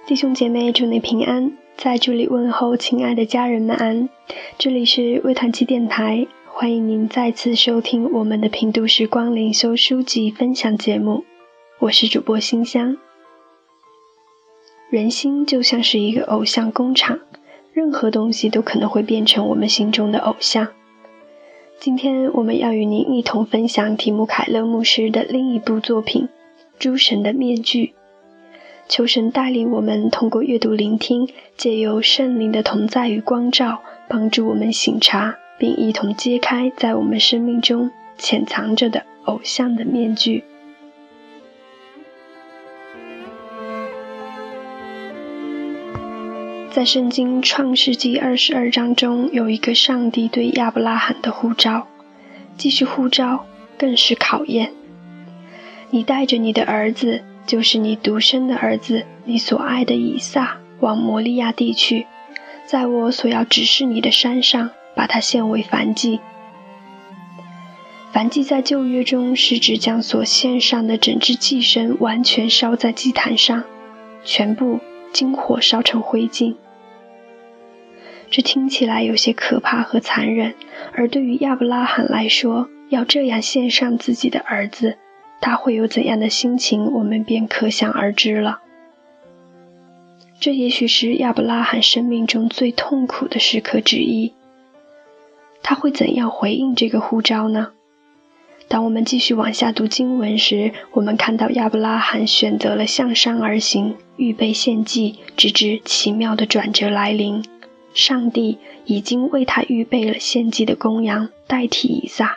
弟兄姐妹，祝你平安，在这里问候亲爱的家人们安。这里是卫团契电台，欢迎您再次收听我们的品读时光灵修书籍分享节目，我是主播馨香。人心就像是一个偶像工厂，任何东西都可能会变成我们心中的偶像。今天我们要与您一同分享提姆凯勒牧师的另一部作品《诸神的面具》。求神带领我们通过阅读聆听，借由圣灵的同在与光照，帮助我们省察，并一同揭开在我们生命中潜藏着的偶像的面具。在圣经创世纪22章中，有一个上帝对亚伯拉罕的呼召，既是呼召，更是考验。你带着你的儿子，就是你独生的儿子，你所爱的以撒，往摩利亚地去，在我所要指示你的山上，把它献为燔祭。燔祭在旧约中是指将所献上的整只祭牲完全烧在祭坛上，全部经火烧成灰烬。这听起来有些可怕和残忍，而对于亚伯拉罕来说，要这样献上自己的儿子，他会有怎样的心情，我们便可想而知了。这也许是亚伯拉罕生命中最痛苦的时刻之一。他会怎样回应这个呼召呢？当我们继续往下读经文时，我们看到亚伯拉罕选择了向山而行，预备献祭，直至奇妙的转折来临。上帝已经为他预备了献祭的公羊，代替以撒。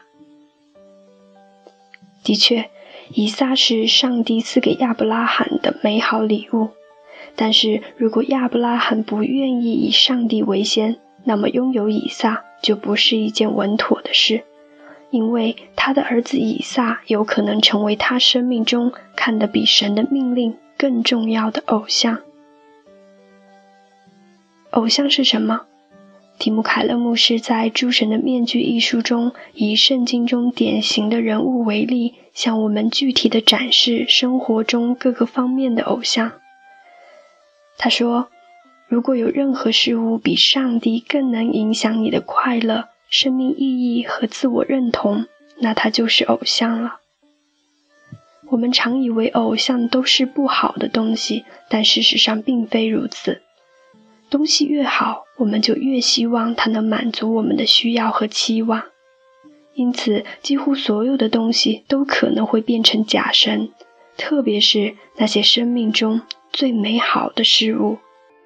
的确，以撒是上帝赐给亚伯拉罕的美好礼物，但是如果亚伯拉罕不愿意以上帝为先，那么拥有以撒就不是一件稳妥的事，因为他的儿子以撒有可能成为他生命中看得比神的命令更重要的偶像。偶像是什么？提姆凯勒牧师在《诸神的面具》一书中，以圣经中典型的人物为例，向我们具体地展示生活中各个方面的偶像。他说，如果有任何事物比上帝更能影响你的快乐、生命意义和自我认同，那它就是偶像了。我们常以为偶像都是不好的东西，但事实上并非如此。东西越好，我们就越希望它能满足我们的需要和期望。因此，几乎所有的东西都可能会变成假神，特别是那些生命中最美好的事物。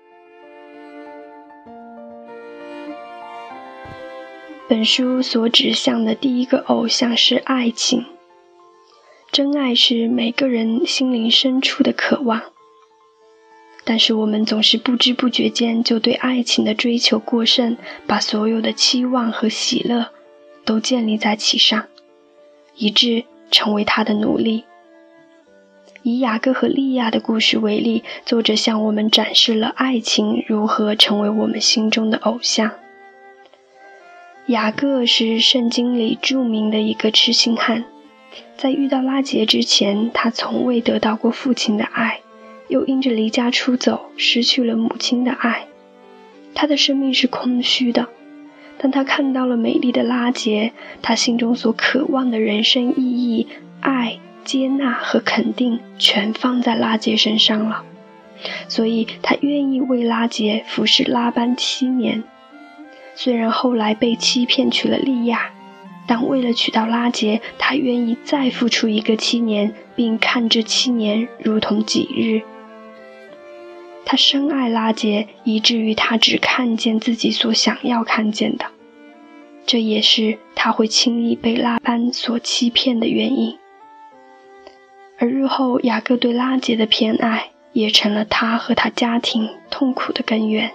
本书所指向的第一个偶像是爱情。真爱是每个人心灵深处的渴望，但是我们总是不知不觉间就对爱情的追求过剩，把所有的期望和喜乐都建立在其上，以致成为他的奴隶。以雅各和利亚的故事为例，作者向我们展示了爱情如何成为我们心中的偶像。雅各是圣经里著名的一个痴心汉，在遇到拉结之前，他从未得到过父亲的爱，又因着离家出走，失去了母亲的爱。他的生命是空虚的，当他看到了美丽的拉结，他心中所渴望的人生意义、爱、接纳和肯定全放在拉结身上了，所以他愿意为拉结服侍拉班7年。虽然后来被欺骗娶了利亚，但为了娶到拉结，他愿意再付出一个7年，并看这7年如同几日。他深爱拉结，以至于他只看见自己所想要看见的，这也是他会轻易被拉班所欺骗的原因。而日后雅各对拉结的偏爱，也成了他和他家庭痛苦的根源。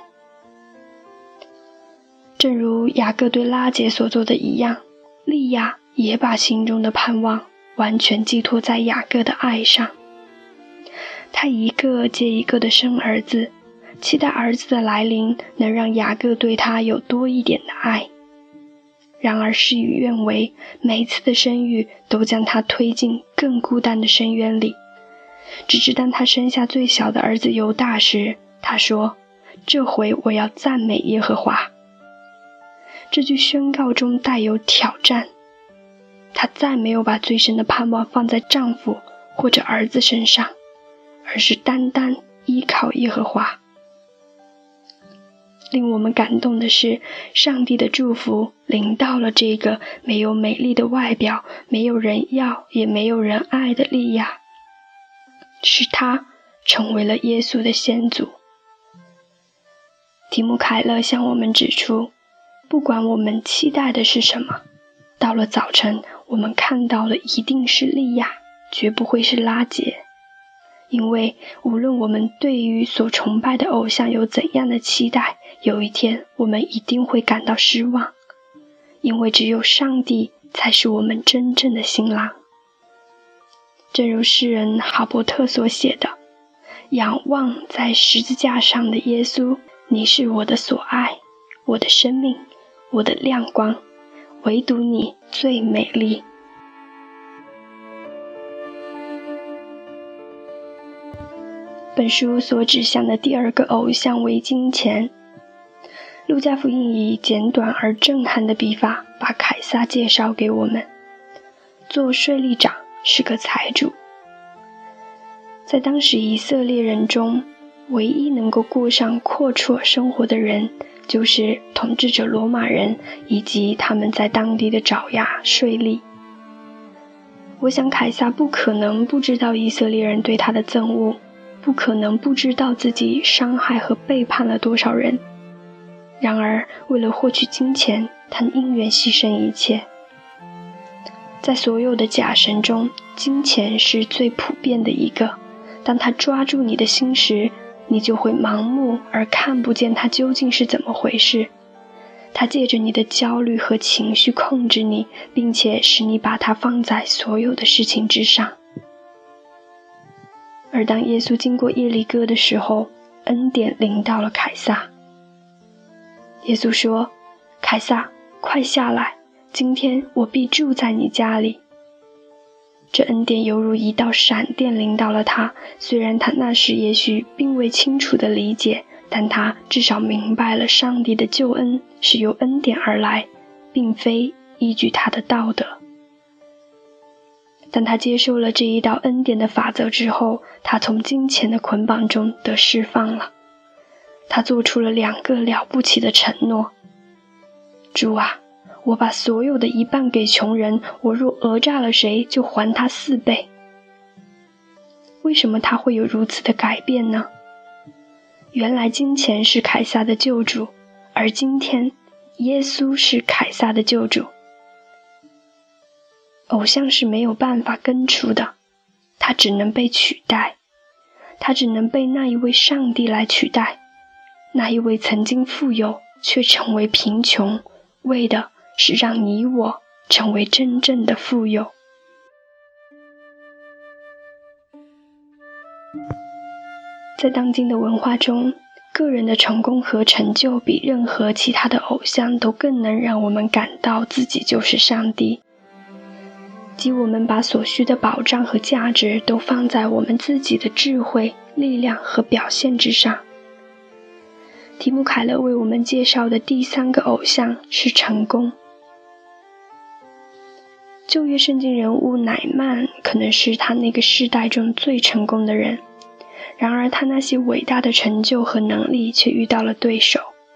正如雅各对拉结所做的一样，利亚也把心中的盼望完全寄托在雅各的爱上。他一个接一个的生儿子，期待儿子的来临能让雅各对他有多一点的爱。然而事与愿违，每次的生育都将他推进更孤单的深渊里。 直至当他生下最小的儿子犹大时，他说：这回我要赞美耶和华。这句宣告中带有挑战，她再没有把最深的盼望放在丈夫或者儿子身上，而是单单依靠耶和华。令我们感动的是，上帝的祝福临到了这个没有美丽的外表，没有人要也没有人爱的利亚，使她成为了耶稣的先祖。提姆凯勒向我们指出，不管我们期待的是什么，到了早晨，我们看到的一定是利亚，绝不会是拉结。因为无论我们对于所崇拜的偶像有怎样的期待，有一天我们一定会感到失望，因为只有上帝才是我们真正的新郎。正如诗人哈伯特所写的，仰望在十字架上的耶稣，你是我的所爱，我的生命，我的亮光，唯独你最美丽。本书所指向的第二个偶像为金钱。路加福音以简短而震撼的笔法把凯撒介绍给我们。做税吏长是个财主。在当时以色列人中，唯一能够过上阔绰生活的人，就是统治者罗马人以及他们在当地的爪牙税吏。我想凯撒不可能不知道以色列人对他的憎恶，不可能不知道自己伤害和背叛了多少人。然而为了获取金钱，他宁愿牺牲一切。在所有的假神中，金钱是最普遍的一个。当他抓住你的心时，你就会盲目而看不见他究竟是怎么回事。他借着你的焦虑和情绪控制你，并且使你把它放在所有的事情之上。而当耶稣经过耶利哥的时候，恩典临到了凯撒。耶稣说：凯撒，快下来，今天我必住在你家里。这恩典犹如一道闪电临到了他，虽然他那时也许并未清楚地理解，但他至少明白了上帝的救恩是由恩典而来，并非依据他的道德。当他接受了这一道恩典的法则之后，他从金钱的捆绑中得释放了。他做出了2个了不起的承诺：主啊，我把所有的一半给穷人，我若讹诈了谁，就还他4倍。为什么他会有如此的改变呢？原来金钱是凯撒的救主，而今天耶稣是凯撒的救主。偶像是没有办法根除的，它只能被取代，它只能被那一位上帝来取代，那一位曾经富有却成为贫穷，为的是让你我成为真正的富有。在当今的文化中，个人的成功和成就比任何其他的偶像都更能让我们感到自己就是上帝，即我们把所需的保障和价值都放在我们自己的智慧、力量和表现之上。提姆凯勒为我们介绍的第3个偶像是成功。旧约圣经人物乃曼可能是他那个世代中最成功的人，然而他那些伟大的成就和能力却遇到了对手。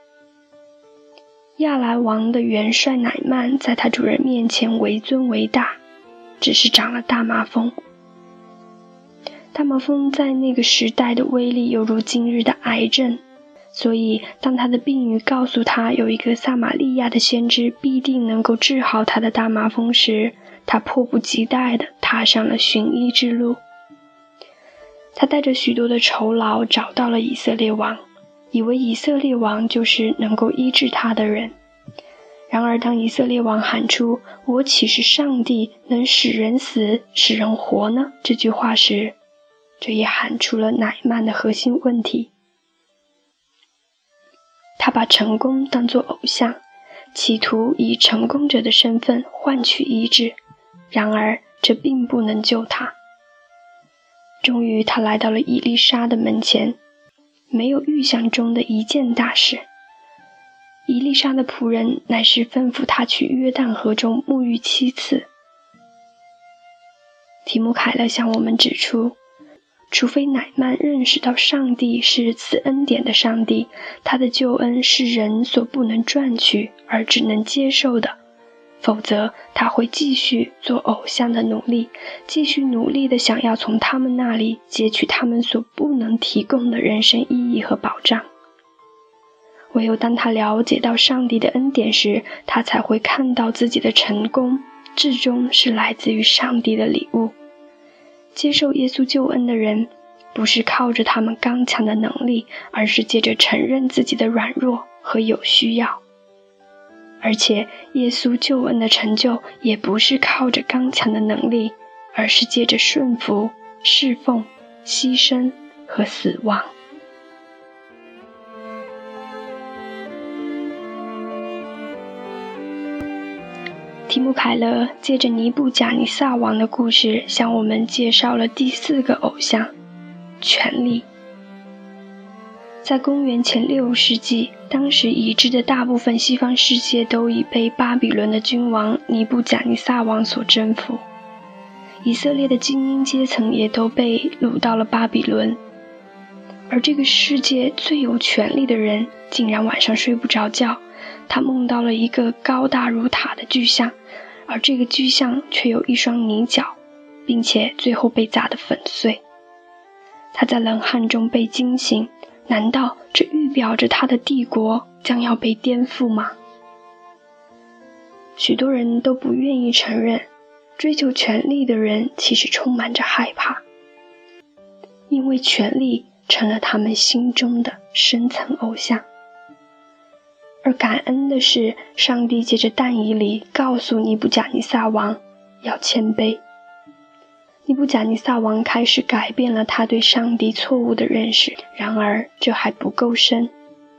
亚来王的元帅乃曼在他主人面前为尊为大，只是长了大麻风。大麻风在那个时代的威力犹如今日的癌症，所以当他的病语告诉他有一个撒玛利亚的先知必定能够治好他的大麻风时，他迫不及待地踏上了寻医之路。他带着许多的酬劳找到了以色列王，以为以色列王就是能够医治他的人。然而当以色列王喊出我岂是上帝能使人死使人活呢这句话时，这也喊出了乃曼的核心问题。他把成功当作偶像，企图以成功者的身份换取医治，然而这并不能救他。 终于他来到了以利沙的门前，没有预想中的一件大事。以利沙的仆人乃是吩咐他去约旦河中沐浴7次。提姆凯勒向我们指出，除非乃曼认识到上帝是赐恩典的上帝，他的救恩是人所不能赚取而只能接受的，否则他会继续做偶像的奴隶，继续努力地想要从他们那里截取他们所不能提供的人生意义和保障。唯有当他了解到上帝的恩典时，他才会看到自己的成功至终是来自于上帝的礼物。接受耶稣救恩的人，不是靠着他们刚强的能力，而是借着承认自己的软弱和有需要。而且耶稣救恩的成就也不是靠着刚强的能力，而是借着顺服、侍奉、牺牲和死亡。提姆凯勒借着尼布甲尼撒王的故事，向我们介绍了第4个偶像——权力。在公元前6世纪，当时已知的大部分西方世界都已被巴比伦的君王尼布甲尼撒王所征服，以色列的精英阶层也都被掳到了巴比伦，而这个世界最有权力的人竟然晚上睡不着觉，他梦到了一个高大如塔的巨像，而这个巨像却有一双泥脚，并且最后被砸得粉碎。他在冷汗中被惊醒，难道这预表着他的帝国将要被颠覆吗？许多人都不愿意承认，追求权力的人其实充满着害怕，因为权力成了他们心中的深层偶像。而感恩的是，上帝借着但以理告诉尼布甲尼撒王要谦卑。尼布甲尼撒王开始改变了他对上帝错误的认识，然而这还不够深。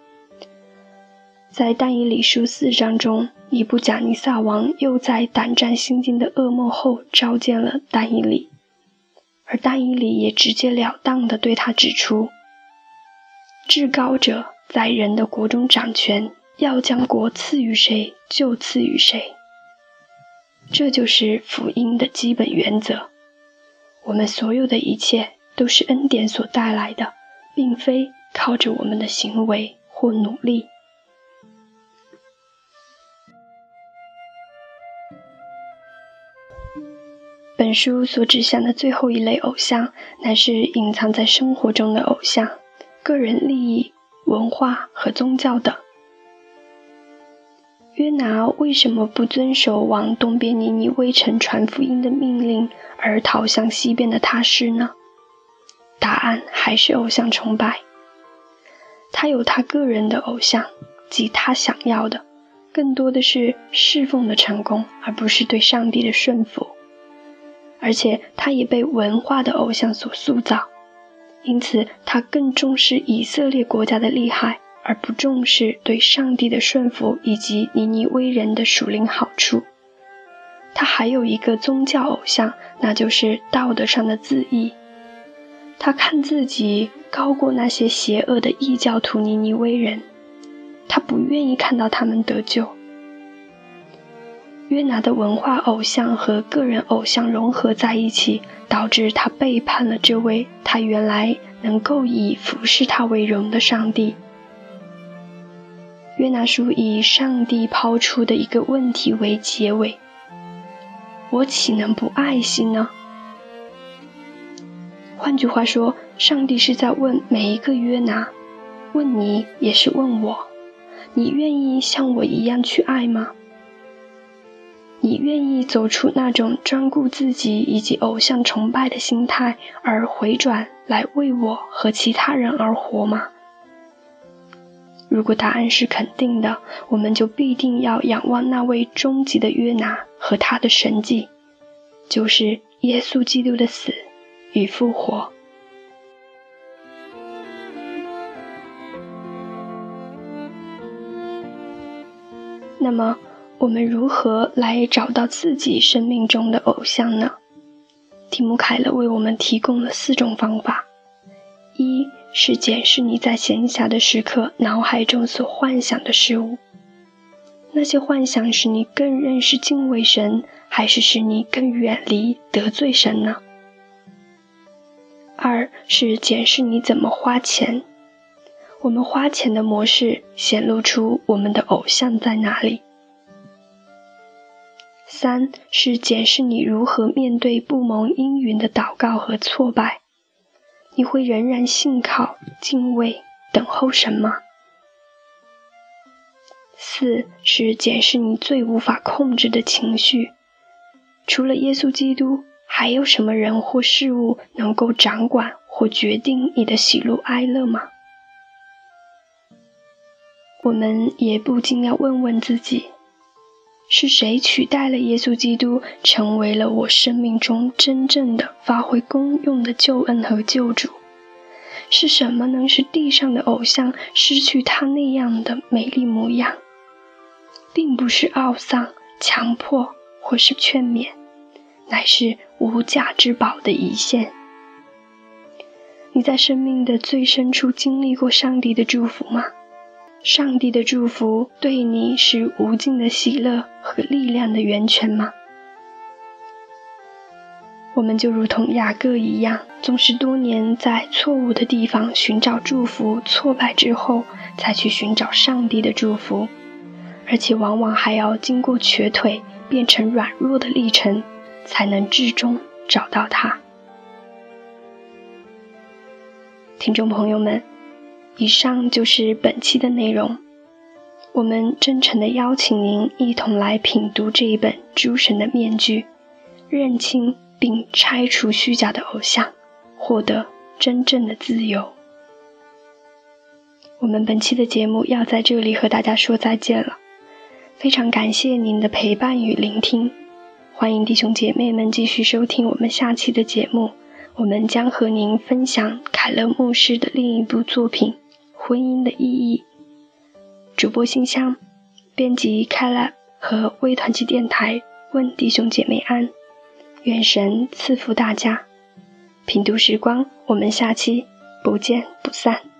在但以理书4章中，尼布甲尼撒王又在胆战心惊的噩梦后召见了但以理，而但以理也直截了当地对他指出，至高者在人的国中掌权，要将国赐予谁就赐予谁。这就是福音的基本原则。我们所有的一切都是恩典所带来的，并非靠着我们的行为或努力。本书所指向的最后一类偶像，乃是隐藏在生活中的偶像，个人利益、文化和宗教等。约拿为什么不遵守往东边尼尼微城传福音的命令，而逃向西边的他施呢？答案还是偶像崇拜。他有他个人的偶像，即他想要的，更多的是侍奉的成功，而不是对上帝的顺服。而且他也被文化的偶像所塑造，因此他更重视以色列国家的厉害，而不重视对上帝的顺服以及尼尼微人的属灵好处。他还有一个宗教偶像，那就是道德上的自义。他看自己高过那些邪恶的异教徒尼尼微人，他不愿意看到他们得救。约拿的文化偶像和个人偶像融合在一起，导致他背叛了这位他原来能够以服侍他为荣的上帝。约拿书以上帝抛出的一个问题为结尾：我岂能不爱惜呢？换句话说，上帝是在问每一个约拿，问你也是问我，你愿意像我一样去爱吗？你愿意走出那种专顾自己以及偶像崇拜的心态，而回转来为我和其他人而活吗？如果答案是肯定的，我们就必定要仰望那位终极的约拿和他的神迹，就是耶稣基督的死与复活。那么我们如何来找到自己生命中的偶像呢？ 提姆·凯勒为我们提供了4种方法。一是检视你在闲暇的时刻脑海中所幻想的事物，那些幻想使你更认识敬畏神，还是使你更远离得罪神呢？二是检视你怎么花钱，我们花钱的模式显露出我们的偶像在哪里。三是检视你如何面对不蒙应允的祷告和挫败，你会仍然信靠、敬畏、等候神吗？四是检视你最无法控制的情绪，除了耶稣基督，还有什么人或事物能够掌管或决定你的喜怒哀乐吗？我们也不禁要问问自己，是谁取代了耶稣基督，成为了我生命中真正的发挥功用的救恩和救主？是什么能使地上的偶像失去他那样的美丽模样？并不是懊丧、强迫或是劝勉，乃是无价之宝的遗现。你在生命的最深处经历过上帝的祝福吗？上帝的祝福对你是无尽的喜乐和力量的源泉吗？我们就如同雅各一样，总是多年在错误的地方寻找祝福，挫败之后才去寻找上帝的祝福，而且往往还要经过瘸腿变成软弱的历程，才能至终找到它。听众朋友们，以上就是本期的内容。我们真诚地邀请您一同来品读这一本《诸神的面具》，认清并拆除虚假的偶像，获得真正的自由。我们本期的节目要在这里和大家说再见了，非常感谢您的陪伴与聆听，欢迎弟兄姐妹们继续收听我们下期的节目，我们将和您分享凯勒牧师的另一部作品《婚姻的意义》。主播信箱，编辑凯勒和微团契电台问弟兄姐妹安，愿神赐福大家。品读时光，我们下期不见不散。